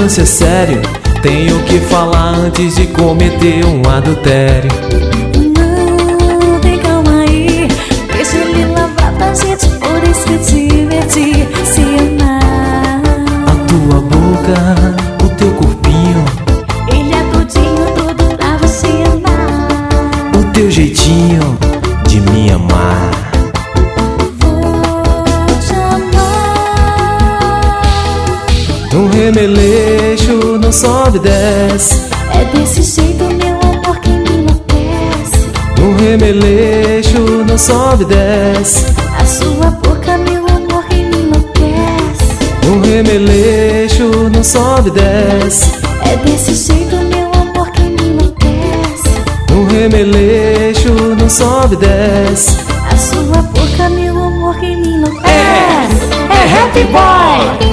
lance é sério, tenho que falar antes de cometer um adultério. Não, tem calma aí, deixa ele lavar pra gente poder se divertir, se amar. A tua boca, o teu corpinho, ele é todinho todo pra você amar. o teu jeitinho de me amar. Vou te amar. Um remeleixo não sobe e desce, É desse jeito, meu amor, que me enlouquece. um remeleixo não sobe e desce, A sua boca, meu amor, que me enlouquece. um remeleixo não sobe e desce, É desse jeito, meu amor, que me enlouquece. um remeleixo não sobe e desce. A sua boca, meu amor, que me enlouquece. É Happy Boy!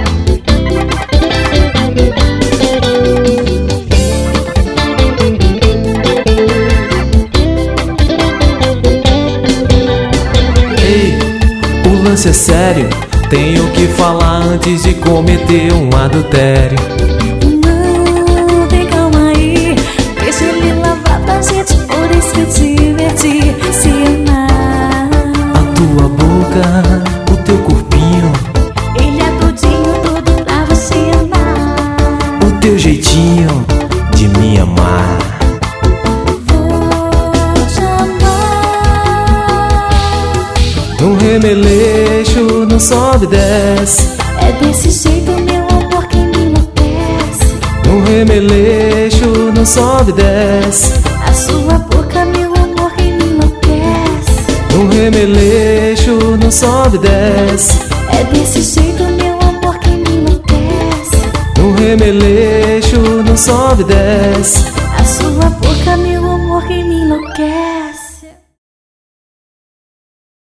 O lance é sério, tenho que falar antes de cometer um adultério. Não, tem calma aí, deixa ele lavar pra gente poder se divertir, se amar. A tua boca, o teu corpinho, Ele é todinho todo pra você amar. o teu jeitinho de me amar. Vou te amar. Um remeleixo não sobe e desce, É desse jeito, meu amor, que me enlouquece. um remeleixo não sobe e desce, A sua boca, meu amor, que me enlouquece. um remeleixo não sobe e desce, É desse jeito, meu amor, que me enlouquece. um remeleixo não sobe e desce. A sua boca, meu amor, que me enlouquece.